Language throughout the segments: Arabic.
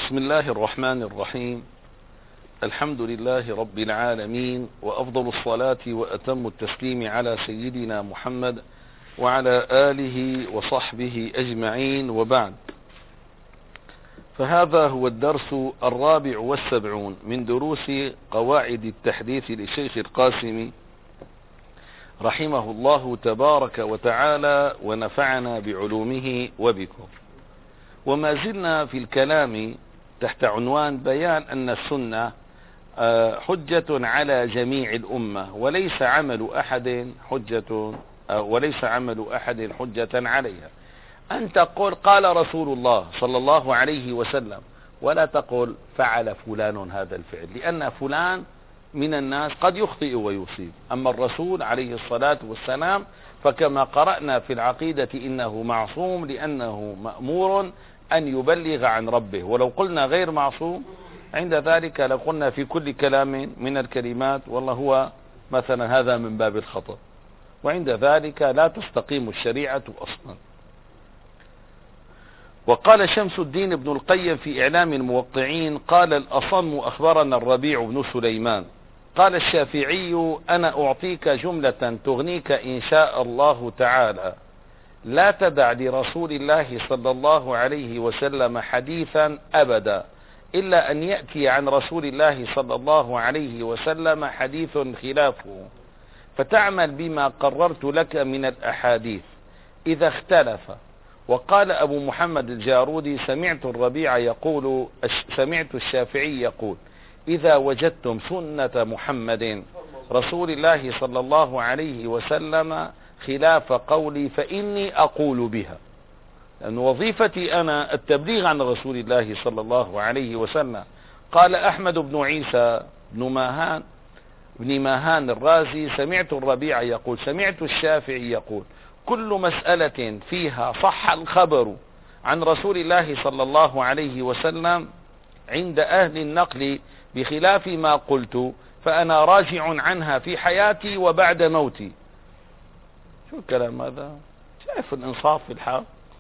بسم الله الرحمن الرحيم. الحمد لله رب العالمين، وأفضل الصلاة وأتم التسليم على سيدنا محمد وعلى آله وصحبه أجمعين، وبعد. فهذا هو الدرس 74 من دروس قواعد التحديث للشيخ القاسمي رحمه الله تبارك وتعالى، ونفعنا بعلومه وبكم. وما زلنا في الكلام تحت عنوان بيان أن السنة حجة على جميع الأمة، وليس عمل أحد حجة عليها. أن تقول قال رسول الله صلى الله عليه وسلم، ولا تقول فعل فلان هذا الفعل، لأن فلان من الناس قد يخطئ ويصيب. أما الرسول عليه الصلاة والسلام فكما قرأنا في العقيدة إنه معصوم، لأنه مأمور أن يبلغ عن ربه. ولو قلنا غير معصوم عند ذلك لقلنا في كل كلام من الكلمات والله هو مثلا هذا من باب الخطأ، وعند ذلك لا تستقيم الشريعة أصلا. وقال شمس الدين بن القيم في إعلام الموقعين، قال الأصم أخبرنا الربيع بن سليمان قال الشافعي: أنا أعطيك جملة تغنيك إن شاء الله تعالى، لا تدع لرسول الله صلى الله عليه وسلم حديثا أبدا إلا أن يأتي عن رسول الله صلى الله عليه وسلم حديث خلافه، فتعمل بما قررت لك من الأحاديث إذا اختلف. وقال أبو محمد الجارودي: سمعت الشافعي يقول: إذا وجدتم سنة محمد رسول الله صلى الله عليه وسلم خلاف قولي فإني أقول بها. لأن وظيفتي أنا التبليغ عن رسول الله صلى الله عليه وسلم. قال أحمد بن عيسى بن ماهان الرازي: سمعت الربيع يقول: سمعت الشافعي يقول: كل مسألة فيها صح الخبر عن رسول الله صلى الله عليه وسلم عند أهل النقل بخلاف ما قلت فأنا راجع عنها في حياتي وبعد موتي. شو الكلام هذا؟ شايف الإنصاف في الحق؟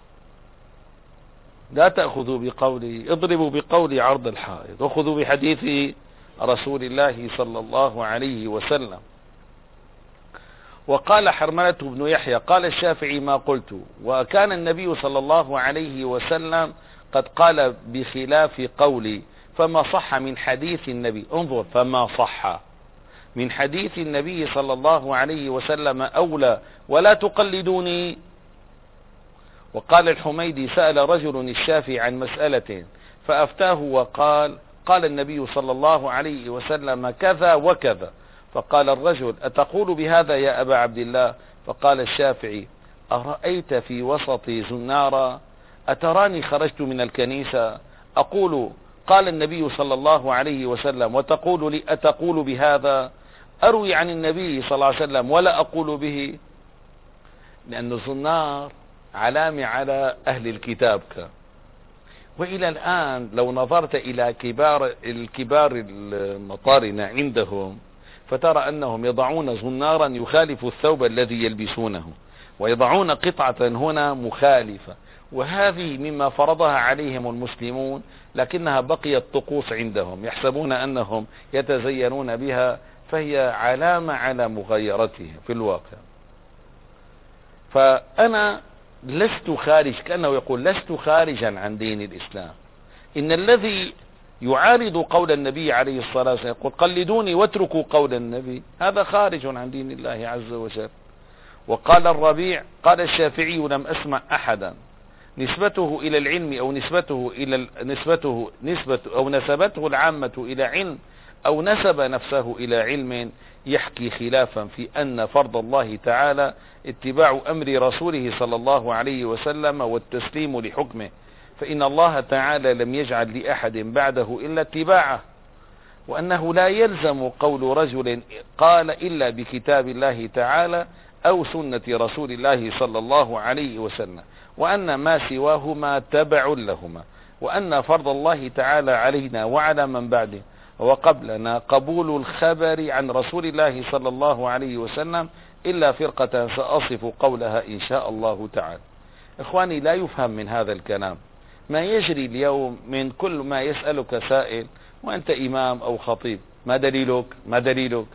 لا تأخذوا بقولي، اضربوا بقولي عرض الحائط، وخذوا بحديث رسول الله صلى الله عليه وسلم. وقال حرملة بن يحيى: قال الشافعي ما قلت، وكان النبي صلى الله عليه وسلم قد قال بخلاف قولي، فما صح من حديث النبي، انظر، فما صح من حديث النبي صلى الله عليه وسلم أولى، ولا تقلدوني. وقال الحميدي: سأل رجل الشافعي عن مسألة فأفتاه وقال: قال النبي صلى الله عليه وسلم كذا وكذا. فقال الرجل: أتقول بهذا يا أبا عبد الله؟ فقال الشافعي: أرأيت في وسطي زنارا؟ أتراني خرجت من الكنيسة أقول قال النبي صلى الله عليه وسلم وتقول لي أتقول بهذا؟ أروي عن النبي صلى الله عليه وسلم ولا أقول به. لأن الزنار علامة على أهل الكتاب. وإلى الآن لو نظرت إلى الكبار المطارنة عندهم فترى أنهم يضعون زنارا يخالف الثوب الذي يلبسونه، ويضعون قطعة هنا مخالفة، وهذه مما فرضها عليهم المسلمون، لكنها بقيت طقوس عندهم، يحسبون أنهم يتزينون بها، فهي علامة على مغايرتهم في الواقع. فأنا لست خارج، كأنه يقول لست خارجا عن دين الإسلام. إن الذي يعارض قول النبي عليه الصلاة والسلام يقول قلدوني واتركوا قول النبي، هذا خارج عن دين الله عز وجل. وقال الربيع: قال الشافعي: لم أسمع أحدا نسبته إلى العلم أو نسبته العامة إلى علم أو نسب نفسه إلى علم يحكي خلافا في أن فرض الله تعالى اتباع أمر رسوله صلى الله عليه وسلم والتسليم لحكمه، فإن الله تعالى لم يجعل لأحد بعده إلا اتباعه، وأنه لا يلزم قول رجل قال إلا بكتاب الله تعالى أو سنة رسول الله صلى الله عليه وسلم، وأن ما سواهما تبع لهما، وأن فرض الله تعالى علينا وعلى من بعده وقبلنا قبول الخبر عن رسول الله صلى الله عليه وسلم إلا فرقة سأصف قولها إن شاء الله تعالى. إخواني، لا يفهم من هذا الكلام ما يجري اليوم من كل ما يسألك سائل وأنت إمام أو خطيب، ما دليلك؟ ما دليلك؟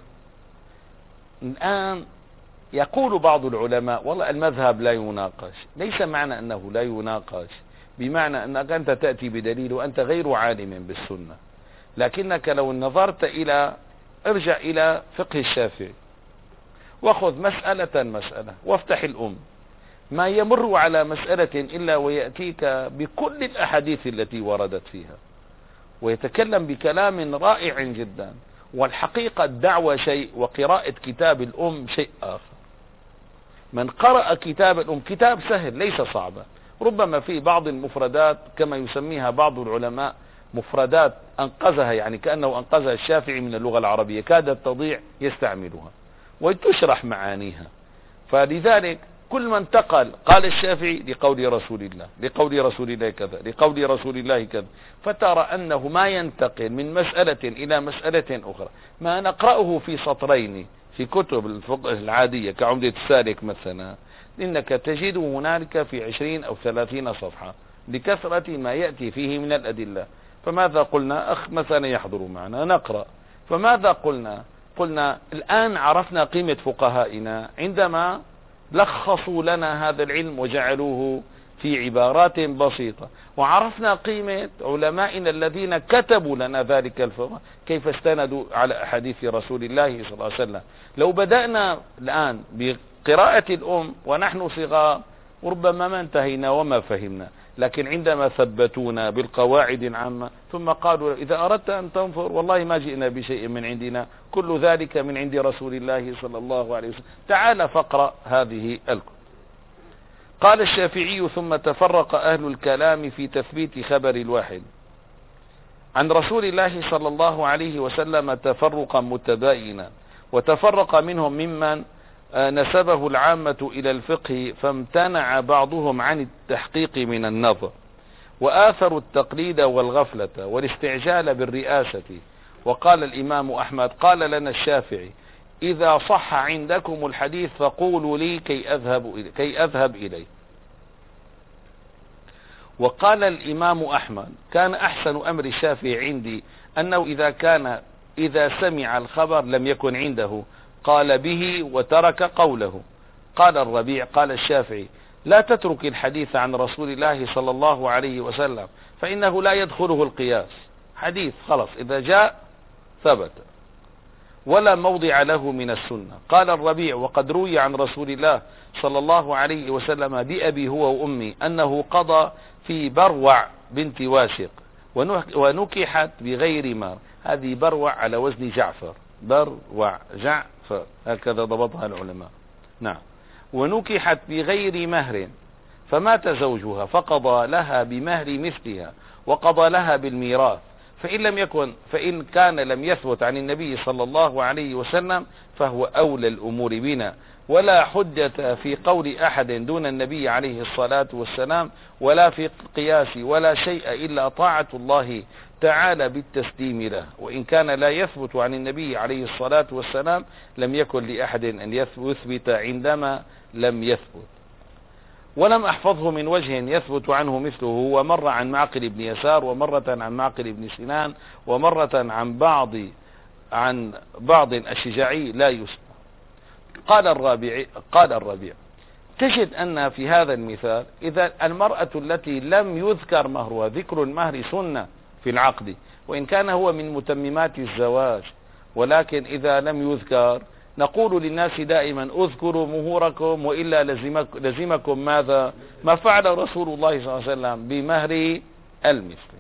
الآن يقول بعض العلماء والله المذهب لا يناقش. ليس معنى أنه لا يناقش بمعنى أنك أنت تأتي بدليل وأنت غير عالم بالسنة، لكنك لو نظرت ارجع إلى فقه الشافعي وخذ مسألة وافتح الأم، ما يمر على مسألة إلا ويأتيك بكل الأحاديث التي وردت فيها ويتكلم بكلام رائع جدا. والحقيقة الدعوة شيء وقراءة كتاب الأم شيء آخر. من قرأ كتاب الأم، كتاب سهل ليس صعبا، ربما في بعض المفردات كما يسميها بعض العلماء مفردات أنقذها، يعني كأنه أنقذها الشافعي من اللغة العربية، كادت تضيع يستعملها وتشرح معانيها. فلذلك كل من انتقل قال الشافعي لقول رسول الله، لقول رسول الله كذا، لقول رسول الله كذا، فترى أنه ما ينتقل من مسألة إلى مسألة أخرى. ما نقرأه في سطرين في كتب الفقه العادية كعمدة السالك مثلا، إنك تجده هنالك في 20 أو 30 صفحة لكثرة ما يأتي فيه من الأدلة. فماذا قلنا؟ أخ مثلا يحضر معنا نقرأ، فماذا قلنا الآن عرفنا قيمة فقهائنا عندما لخصوا لنا هذا العلم وجعلوه في عبارات بسيطة، وعرفنا قيمة علمائنا الذين كتبوا لنا ذلك الفقه كيف استندوا على أحاديث رسول الله صلى الله عليه وسلم. لو بدأنا الآن بقراءة الأم ونحن صغار ربما ما انتهينا وما فهمنا، لكن عندما ثبتونا بالقواعد العامة ثم قالوا إذا أردت أن تنظر والله ما جئنا بشيء من عندنا، كل ذلك من عند رسول الله صلى الله عليه وسلم، تعال فاقرأ هذه الكتب. قال الشافعي ثم تفرق أهل الكلام في تثبيت خبر الواحد عن رسول الله صلى الله عليه وسلم تفرقا متباينا، وتفرق منهم ممن نسبه العامة إلى الفقه فامتنع بعضهم عن التحقيق من النظر، وآثروا التقليد والغفلة والاستعجال بالرئاسة. وقال الإمام أحمد قال لنا الشافعي إذا صح عندكم الحديث فقولوا لي كي أذهب إليه. وقال الإمام أحمد كان أحسن أمر الشافعي عندي أنه إذا سمع الخبر لم يكن عنده قال به وترك قوله. قال الربيع قال الشافعي لا تترك الحديث عن رسول الله صلى الله عليه وسلم فإنه لا يدخله القياس، حديث خلص إذا جاء ثبت ولا موضع له من السنة. قال الربيع وقد روي عن رسول الله صلى الله عليه وسلم بأبي هو وأمي أنه قضى في بروع بنت واشق ونكحت بغير مهر. هذه بروع على وزن جعفر، بروع جعفر هكذا ضبطها العلماء. نعم. ونكحت بغير مهر فمات زوجها فقضى لها بمهر مثلها وقضى لها بالميراث، فإن كان لم يثبت عن النبي صلى الله عليه وسلم فهو أولى الأمور بنا، ولا حجة في قول أحد دون النبي عليه الصلاة والسلام ولا في قياس ولا شيء إلا طاعة الله تعالى بالتسليم له. وإن كان لا يثبت عن النبي عليه الصلاة والسلام لم يكن لأحد أن يثبت عندما لم يثبت. ولم أحفظه من وجه يثبت عنه مثله، ومر عن معقل بن يسار ومرة عن معقل بن سنان ومرة عن بعض الشجاعي لا يسمع. قال الربيع تجد أن في هذا المثال إذا المرأة التي لم يذكر مهرها، ذكر المهر سنة في العقد وإن كان هو من متممات الزواج، ولكن إذا لم يذكر نقول للناس دائما اذكروا مهوركم وإلا لزمكم ماذا؟ ما فعل رسول الله صلى الله عليه وسلم بمهر المثل.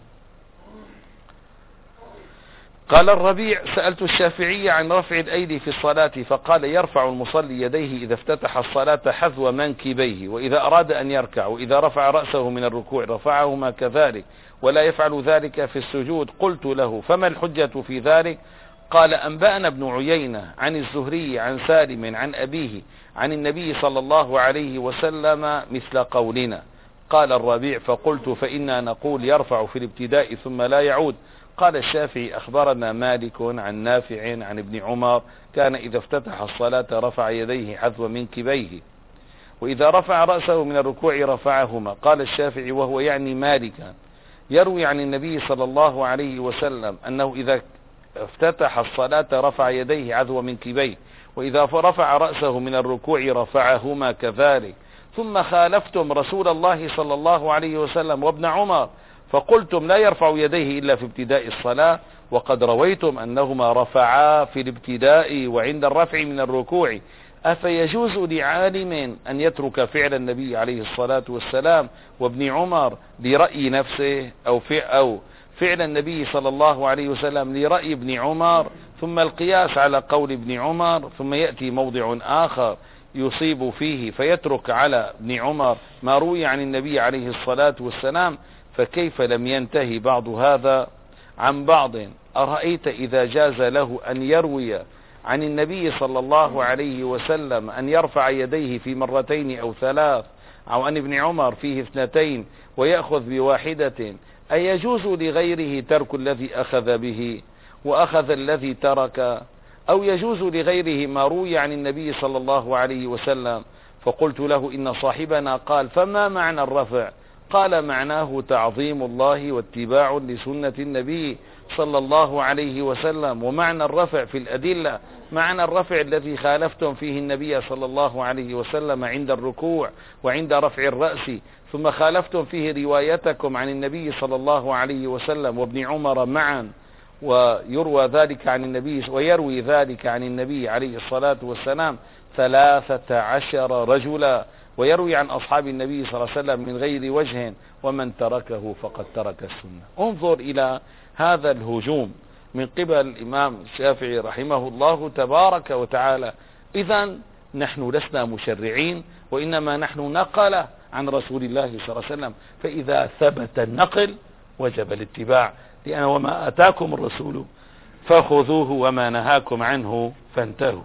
قال الربيع سألت الشافعي عن رفع الأيدي في الصلاة فقال يرفع المصلي يديه إذا افتتح الصلاة حذو منكبيه وإذا أراد أن يركع، وإذا رفع رأسه من الركوع رفعهما كذلك ولا يفعل ذلك في السجود. قلت له فما الحجة في ذلك؟ قال أنبأنا ابن عيينة عن الزهري عن سالم عن أبيه عن النبي صلى الله عليه وسلم مثل قولنا. قال الربيع فقلت فإنا نقول يرفع في الابتداء ثم لا يعود. قال الشافعي أخبرنا مالك عن نافع عن ابن عمر كان إذا افتتح الصلاة رفع يديه حذو منكبيه. وإذا رفع رأسه من الركوع رفعهما. قال الشافعي وهو يعني مالكا يروي عن النبي صلى الله عليه وسلم أنه إذا افتتح الصلاة رفع يديه عذو منكبيه، وإذا رفع رأسه من الركوع رفعهما كذلك. ثم خالفتم رسول الله صلى الله عليه وسلم وابن عمر فقلتم لا يرفع يديه إلا في ابتداء الصلاة، وقد رويتم أنهما رفعا في الابتداء وعند الرفع من الركوع. أفيجوز لعالم أن يترك فعل النبي عليه الصلاة والسلام وابن عمر لرأي نفسه أو فعل النبي صلى الله عليه وسلم لرأي ابن عمر، ثم القياس على قول ابن عمر، ثم يأتي موضع آخر يصيب فيه فيترك على ابن عمر ما روي عن النبي عليه الصلاة والسلام؟ فكيف لم ينتهي بعض هذا عن بعض؟ أرأيت إذا جاز له أن يروي عن النبي صلى الله عليه وسلم أن يرفع يديه في مرتين أو ثلاث، أو أن ابن عمر فيه 2 ويأخذ بواحدة، أيجوز لغيره ترك الذي أخذ به وأخذ الذي ترك، أو يجوز لغيره ما روي عن النبي صلى الله عليه وسلم؟ فقلت له إن صاحبنا قال فما معنى الرفع؟ قال معناه تعظيم الله واتباع لسنة النبي صلى الله عليه وسلم. ومعنى الرفع في الأدلة معنى الرفع الذي خالفتم فيه النبي صلى الله عليه وسلم عند الركوع وعند رفع الرأس، ثم خالفتم فيه روايتكم عن النبي صلى الله عليه وسلم وابن عمر معا، ويروي ذلك عن النبي عليه الصلاة والسلام 13 رجلا، ويروي عن أصحاب النبي صلى الله عليه وسلم من غير وجه، ومن تركه فقد ترك السنة. انظر إلى هذا الهجوم من قبل الإمام الشافعي رحمه الله تبارك وتعالى. إذن نحن لسنا مشرعين، وإنما نحن نقل عن رسول الله صلى الله عليه وسلم، فإذا ثبت النقل وجب الاتباع، لأن وما أتاكم الرسول فخذوه وما نهاكم عنه فانتهوا.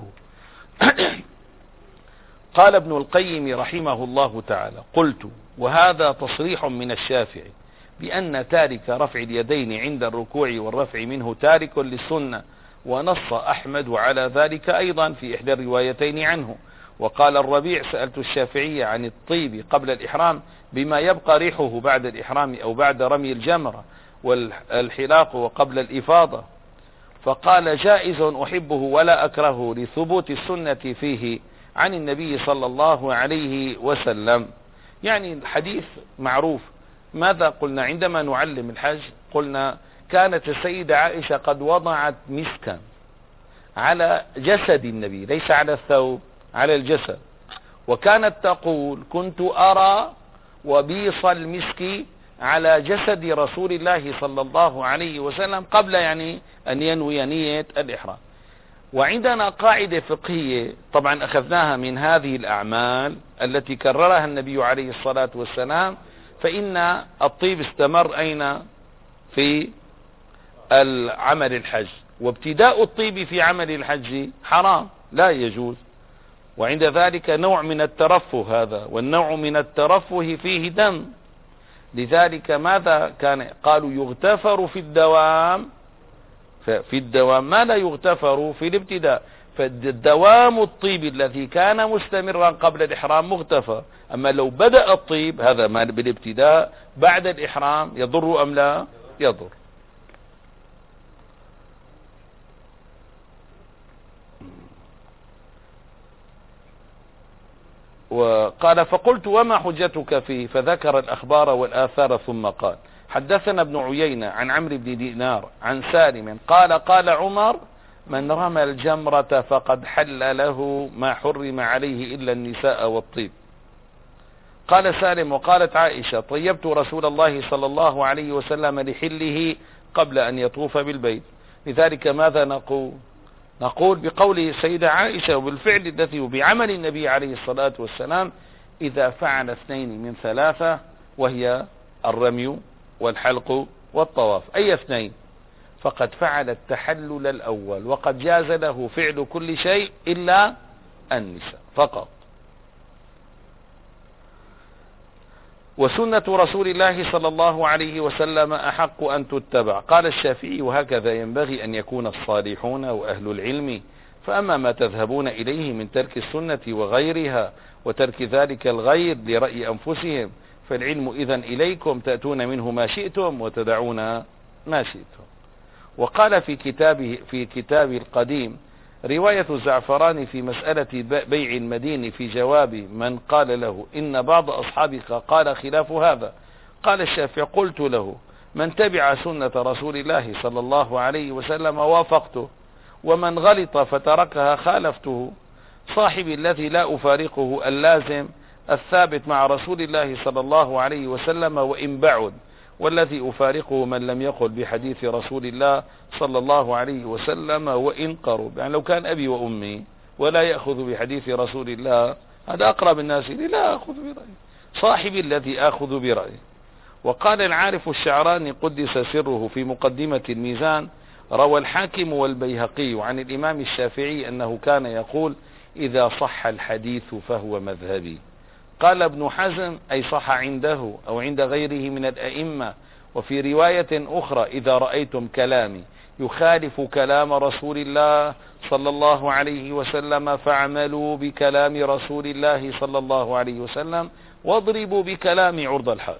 قال ابن القيم رحمه الله تعالى قلت وهذا تصريح من الشافعي بأن تارك رفع اليدين عند الركوع والرفع منه تارك للسنة، ونص أحمد على ذلك أيضا في إحدى الروايتين عنه. وقال الربيع سألت الشافعي عن الطيب قبل الإحرام بما يبقى ريحه بعد الإحرام أو بعد رمي الجمرة، والحلاق وقبل الإفاضة، فقال جائز أحبه ولا أكره لثبوت السنة فيه عن النبي صلى الله عليه وسلم. يعني الحديث معروف. ماذا قلنا عندما نعلم الحج؟ قلنا كانت السيدة عائشة قد وضعت مسكا على جسد النبي، ليس على الثوب، على الجسد، وكانت تقول كنت أرى وبيص المسك على جسد رسول الله صلى الله عليه وسلم قبل أن ينوي نية الإحرام. وعندنا قاعدة فقهية طبعا أخذناها من هذه الأعمال التي كررها النبي عليه الصلاة والسلام، فإن الطيب استمر أين؟ في العمل الحج، وابتداء الطيب في عمل الحج حرام لا يجوز، وعند ذلك نوع من الترفه هذا، والنوع من الترفه فيه دم. لذلك ماذا كان؟ قالوا يغتفر في الدوام ما لا يغتفر في الابتداء، فالدوام الطيب الذي كان مستمرا قبل الإحرام مغتفر. أما لو بدأ الطيب هذا ما بالابتداء بعد الإحرام يضر أم لا يضر؟ وقال فقلت وما حجتك فيه؟ فذكر الأخبار والآثار ثم قال حدثنا ابن عيينة عن عمرو بن دينار عن سالم قال قال عمر من رمى الجمرة فقد حل له ما حرم عليه إلا النساء والطيب. قال سالم وقالت عائشة طيبت رسول الله صلى الله عليه وسلم لحله قبل أن يطوف بالبيت. لذلك ماذا نقول؟ نقول بقول السيدة عائشة وبالفعل الذي وبعمل النبي عليه الصلاة والسلام إذا فعل 2 من 3 وهي الرمي والحلق والطواف، أي 2 فقد فعل التحلل الأول، وقد جاز له فعل كل شيء إلا النساء فقط. وسنة رسول الله صلى الله عليه وسلم أحق أن تتبع. قال الشافعي وهكذا ينبغي أن يكون الصالحون وأهل العلم، فأما ما تذهبون إليه من ترك السنة وغيرها وترك ذلك الغير لرأي أنفسهم، فالعلم إذن إليكم تأتون منه ما شئتم وتدعون ما شئتم. وقال في كتاب القديم رواية الزعفراني في مسألة بيع المدين في جواب من قال له إن بعض أصحابك قال خلاف هذا. قال الشافعي قلت له من تبع سنة رسول الله صلى الله عليه وسلم وافقته، ومن غلط فتركها خالفته. صاحبي الذي لا أفارقه اللازم الثابت مع رسول الله صلى الله عليه وسلم وإن بعد، والذي أفارقه من لم يقل بحديث رسول الله صلى الله عليه وسلم وإن قرب. يعني لو كان أبي وأمي ولا يأخذ بحديث رسول الله، هذا أقرب الناس لي، لا أخذ برأيه. صاحبي الذي أخذ برأيه. وقال العارف الشعراني قدس سره في مقدمة الميزان روى الحاكم والبيهقي عن الإمام الشافعي أنه كان يقول إذا صح الحديث فهو مذهبي. قال ابن حزم أي صح عنده أو عند غيره من الأئمة. وفي رواية أخرى إذا رأيتم كلامي يخالف كلام رسول الله صلى الله عليه وسلم فاعملوا بكلام رسول الله صلى الله عليه وسلم واضربوا بكلام عرض الحائط.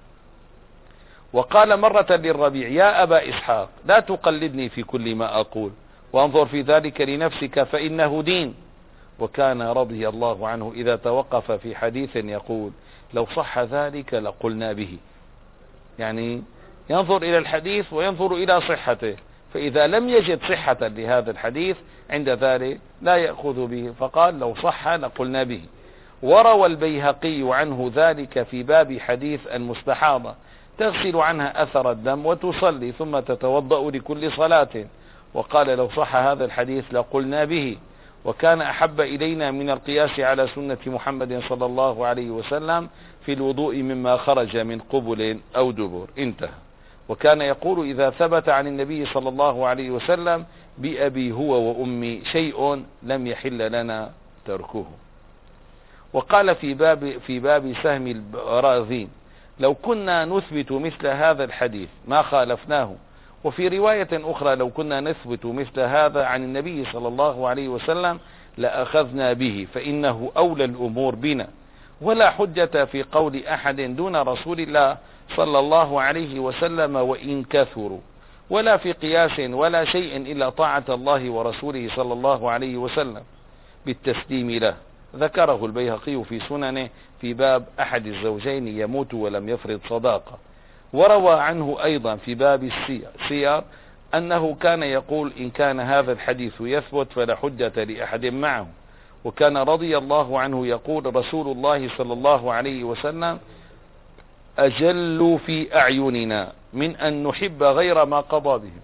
وقال مرة للربيع يا أبا إسحاق لا تقلدني في كل ما أقول، وانظر في ذلك لنفسك فإنه دين. وكان رضي الله عنه إذا توقف في حديث يقول لو صح ذلك لقلنا به، يعني ينظر إلى الحديث وينظر إلى صحته، فإذا لم يجد صحة لهذا الحديث عند ذلك لا يأخذ به، فقال لو صح لقلنا به. وروى البيهقي عنه ذلك في باب حديث المستحاضة تغسل عنها أثر الدم وتصلي ثم تتوضأ لكل صلاة، وقال لو صح هذا الحديث لقلنا به. وكان أحب إلينا من القياس على سنة محمد صلى الله عليه وسلم في الوضوء مما خرج من قبل أو دبر. انتهى. وكان يقول إذا ثبت عن النبي صلى الله عليه وسلم بأبي هو وأمي شيء لم يحل لنا تركه. وقال في باب سهم البراذين لو كنا نثبت مثل هذا الحديث ما خالفناه. وفي رواية أخرى لو كنا نثبت مثل هذا عن النبي صلى الله عليه وسلم لأخذنا به فإنه أولى الأمور بنا، ولا حجة في قول أحد دون رسول الله صلى الله عليه وسلم وإن كثروا، ولا في قياس ولا شيء إلا طاعة الله ورسوله صلى الله عليه وسلم بالتسليم له. ذكره البيهقي في سننه في باب أحد الزوجين يموت ولم يفرض صداقة. وروى عنه أيضا في باب السير أنه كان يقول إن كان هذا الحديث يثبت فلا حجة لأحد معه. وكان رضي الله عنه يقول رسول الله صلى الله عليه وسلم أجل في أعيننا من أن نحب غير ما قضى بهم،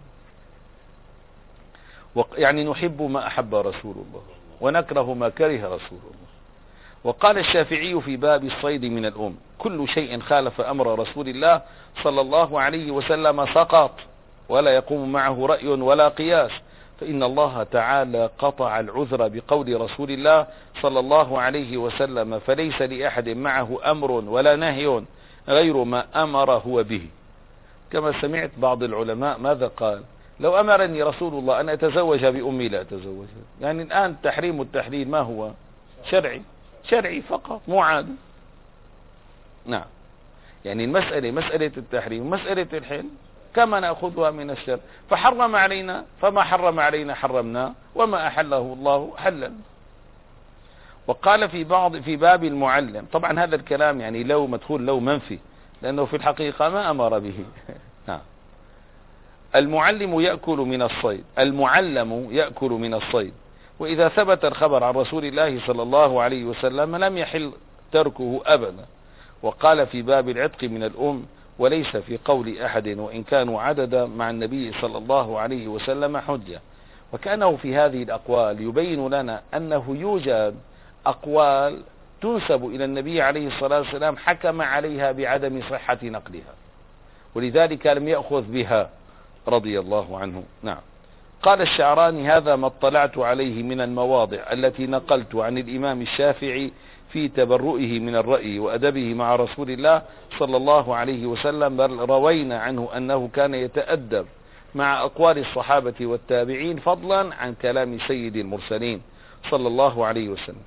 يعني نحب ما أحب رسول الله ونكره ما كره رسول الله. وقال الشافعي في باب الصيد من الأم كل شيء خالف أمر رسول الله صلى الله عليه وسلم سقط ولا يقوم معه رأي ولا قياس، فإن الله تعالى قطع العذر بقول رسول الله صلى الله عليه وسلم فليس لأحد معه أمر ولا نهي غير ما أمر هو به. كما سمعت بعض العلماء ماذا قال؟ لو أمرني رسول الله أن أتزوج بأمي لا أتزوج. يعني الآن تحريم التحليل ما هو؟ شرعي فقط مو عادي. نعم، يعني المسألة مسألة التحريم مسألة الحل كما نأخذها من الشرع، فحرم علينا فما حرم علينا حرمنا وما أحله الله حلل. وقال في باب المعلم، طبعا هذا الكلام يعني لو مدخول لو منفي لأنه في الحقيقة ما أمر به. نعم. المعلم يأكل من الصيد، المعلم يأكل من الصيد، وإذا ثبت الخبر عن رسول الله صلى الله عليه وسلم لم يحل تركه أبدا. وقال في باب العتق من الأم وليس في قول أحد وإن كانوا عددا مع النبي صلى الله عليه وسلم حجة. وكأنه في هذه الأقوال يبين لنا أنه يوجد أقوال تنسب إلى النبي عليه الصلاة والسلام حكم عليها بعدم صحة نقلها، ولذلك لم يأخذ بها رضي الله عنه. نعم. قال الشعراني هذا ما اطلعت عليه من المواضع التي نقلت عن الإمام الشافعي في تبرؤه من الرأي وأدبه مع رسول الله صلى الله عليه وسلم، بل روينا عنه أنه كان يتأدب مع أقوال الصحابة والتابعين فضلا عن كلام سيد المرسلين صلى الله عليه وسلم.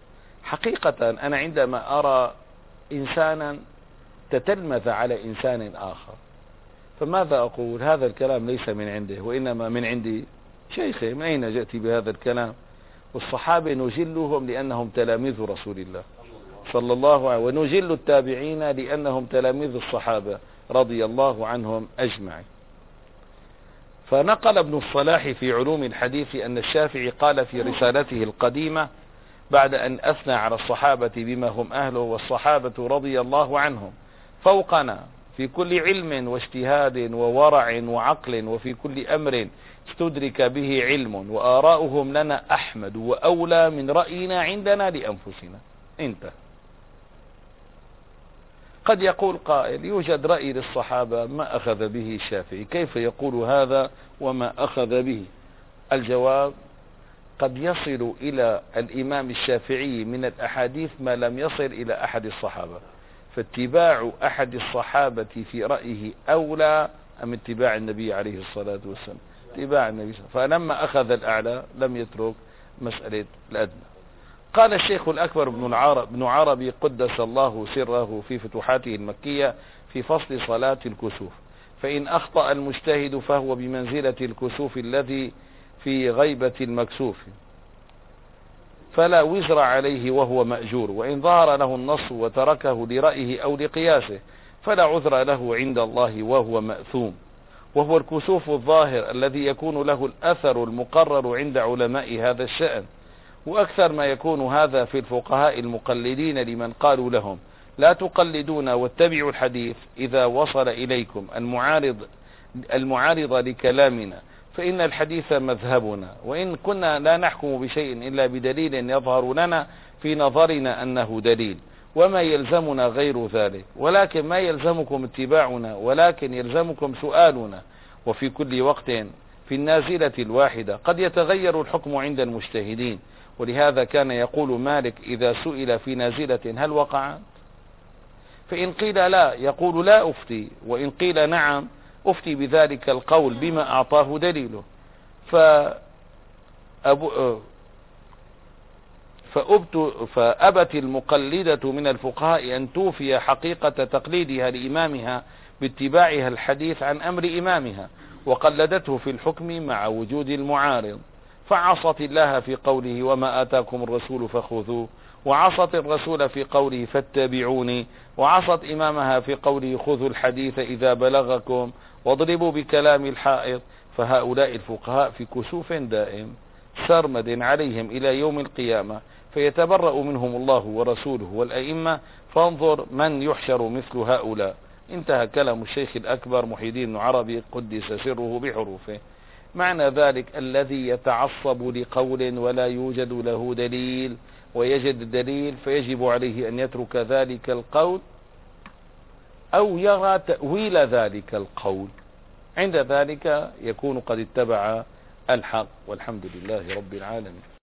حقيقة أنا عندما أرى إنسانا تتلمذ على إنسان آخر فماذا أقول؟ هذا الكلام ليس من عنده وإنما من عندي شيخي. من أين جئت بهذا الكلام؟ والصحابة نجلهم لأنهم تلاميذ رسول الله صلى الله عليه وسلم، ونجل التابعين لأنهم تلاميذ الصحابة رضي الله عنهم أجمعين. فنقل ابن الصلاح في علوم الحديث أن الشافعي قال في رسالته القديمة بعد أن أثنى على الصحابة بما هم أهله: والصحابة رضي الله عنهم فوقنا في كل علم واجتهاد وورع وعقل، وفي كل أمر استدرك به علم، وآراؤهم لنا أحمد وأولى من رأينا عندنا لأنفسنا. انتهى. قد يقول قائل: يوجد رأي للصحابة ما أخذ به الشافعي، كيف يقول هذا وما أخذ به؟ الجواب: قد يصل إلى الإمام الشافعي من الأحاديث ما لم يصل إلى أحد الصحابة، فاتباع أحد الصحابة في رأيه أولى أم اتباع النبي عليه الصلاة والسلام؟ اتباع النبي صلى الله عليه وسلم. فلما أخذ الأعلى لم يترك مسألة الأدنى. قال الشيخ الأكبر ابن عربي قدس الله سره في فتوحاته المكية في فصل صلاة الكسوف: فإن أخطأ المجتهد فهو بمنزلة الكسوف الذي في غيبة المكسوف، فلا وزر عليه وهو مأجور، وإن ظهر له النص وتركه لرأيه أو لقياسه فلا عذر له عند الله وهو مأثوم. وهو الكسوف الظاهر الذي يكون له الأثر المقرر عند علماء هذا الشأن، وأكثر ما يكون هذا في الفقهاء المقلدين لمن قالوا لهم: لا تقلدون واتبعوا الحديث إذا وصل إليكم المعارض لكلامنا، فإن الحديث مذهبنا، وإن كنا لا نحكم بشيء إلا بدليل يظهر لنا في نظرنا أنه دليل، وما يلزمنا غير ذلك، ولكن ما يلزمكم اتباعنا، ولكن يلزمكم سؤالنا. وفي كل وقت في النازلة الواحدة قد يتغير الحكم عند المجتهدين، ولهذا كان يقول مالك إذا سئل في نازلة: هل وقعت؟ فإن قيل لا يقول: لا أفتي، وإن قيل نعم أفتي بذلك القول بما أعطاه دليله. فأبت المقلدة من الفقهاء أن توفي حقيقة تقليدها لإمامها باتباعها الحديث عن أمر إمامها، وقلدته في الحكم مع وجود المعارض، فعصت الله في قوله: وما آتاكم الرسول فخذوه، وعصت الرسول في قوله: فاتبعوني، وعصت إمامها في قوله: خذوا الحديث إذا بلغكم واضربوا بكلام الحائط. فهؤلاء الفقهاء في كسوف دائم سرمد عليهم إلى يوم القيامة، فيتبرأ منهم الله ورسوله والأئمة، فانظر من يحشر مثل هؤلاء. انتهى كلام الشيخ الأكبر محي الدين بن عربي قدس سره بحروفه. معنى ذلك: الذي يتعصب لقول ولا يوجد له دليل ويجد دليل فيجب عليه أن يترك ذلك القول أو يرى تأويل ذلك القول، عند ذلك يكون قد اتبع الحق، والحمد لله رب العالمين.